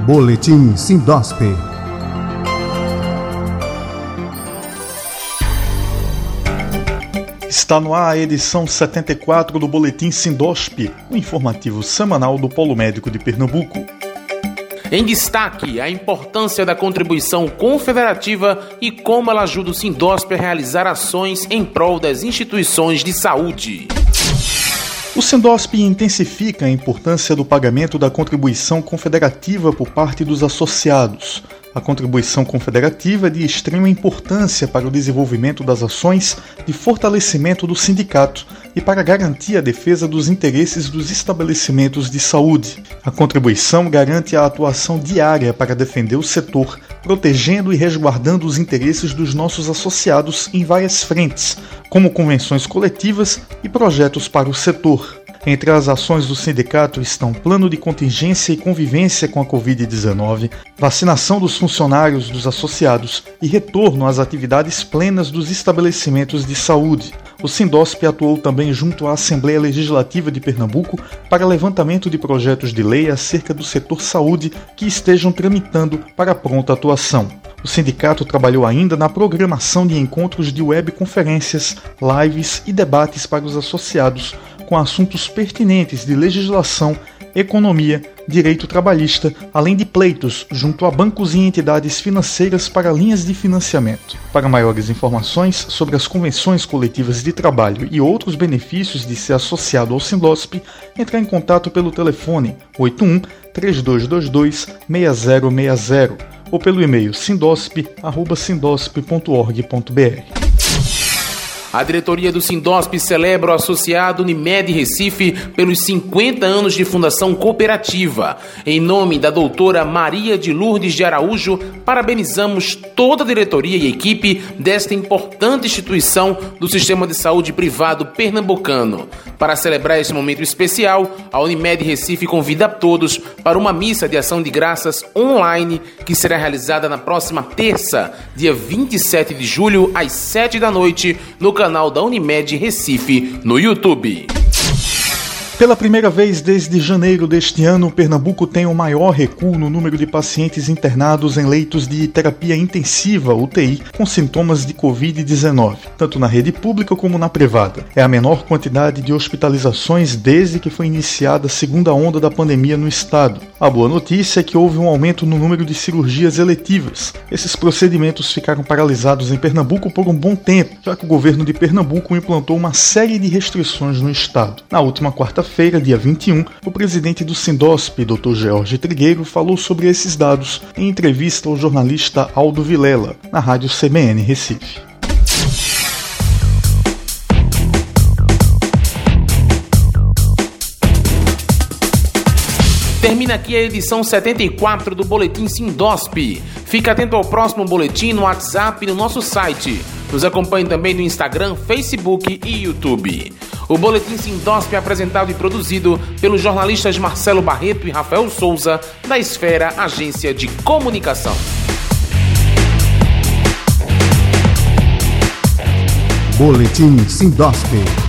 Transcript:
Boletim Sindosp. Está no ar a edição 74 do Boletim Sindosp, o informativo semanal do Polo Médico de Pernambuco. Em destaque, a importância da contribuição confederativa e como ela ajuda o Sindosp a realizar ações em prol das instituições de saúde. O Sindosp intensifica a importância do pagamento da contribuição confederativa por parte dos associados. A contribuição confederativa é de extrema importância para o desenvolvimento das ações de fortalecimento do sindicato e para garantir a defesa dos interesses dos estabelecimentos de saúde. A contribuição garante a atuação diária para defender o setor, protegendo e resguardando os interesses dos nossos associados em várias frentes, como convenções coletivas e projetos para o setor. Entre as ações do sindicato estão plano de contingência e convivência com a Covid-19, vacinação dos funcionários dos associados e retorno às atividades plenas dos estabelecimentos de saúde. O Sindosp atuou também junto à Assembleia Legislativa de Pernambuco para levantamento de projetos de lei acerca do setor saúde que estejam tramitando para pronta atuação. O sindicato trabalhou ainda na programação de encontros de webconferências, lives e debates para os associados com assuntos pertinentes de legislação, economia, direito trabalhista, além de pleitos junto a bancos e entidades financeiras para linhas de financiamento. Para maiores informações sobre as convenções coletivas de trabalho e outros benefícios de ser associado ao Sindosp, entre em contato pelo telefone 81-3222-6060 ou pelo e-mail sindosp@sindosp.org.br. A diretoria do Sindosp celebra o associado Unimed Recife pelos 50 anos de fundação cooperativa. Em nome da doutora Maria de Lourdes de Araújo, parabenizamos toda a diretoria e equipe desta importante instituição do sistema de saúde privado pernambucano. Para celebrar esse momento especial, a Unimed Recife convida a todos para uma missa de ação de graças online que será realizada na próxima terça, dia 27 de julho, às 7 da noite, no canal da Unimed Recife no YouTube. Pela primeira vez desde janeiro deste ano, Pernambuco tem o maior recuo no número de pacientes internados em leitos de terapia intensiva, UTI, com sintomas de Covid-19, tanto na rede pública como na privada. É a menor quantidade de hospitalizações desde que foi iniciada a segunda onda da pandemia no estado. A boa notícia é que houve um aumento no número de cirurgias eletivas. Esses procedimentos ficaram paralisados em Pernambuco por um bom tempo, já que o governo de Pernambuco implantou uma série de restrições no estado. Na última quarta-feira, dia 21, o presidente do Sindosp, Dr. George Trigueiro, falou sobre esses dados em entrevista ao jornalista Aldo Vilela, na rádio CBN Recife. Termina aqui a edição 74 do Boletim Sindosp. Fique atento ao próximo boletim no WhatsApp e no nosso site. Nos acompanhe também no Instagram, Facebook e YouTube. O Boletim Sindosp é apresentado e produzido pelos jornalistas Marcelo Barreto e Rafael Souza, da Esfera Agência de Comunicação. Boletim Sindosp.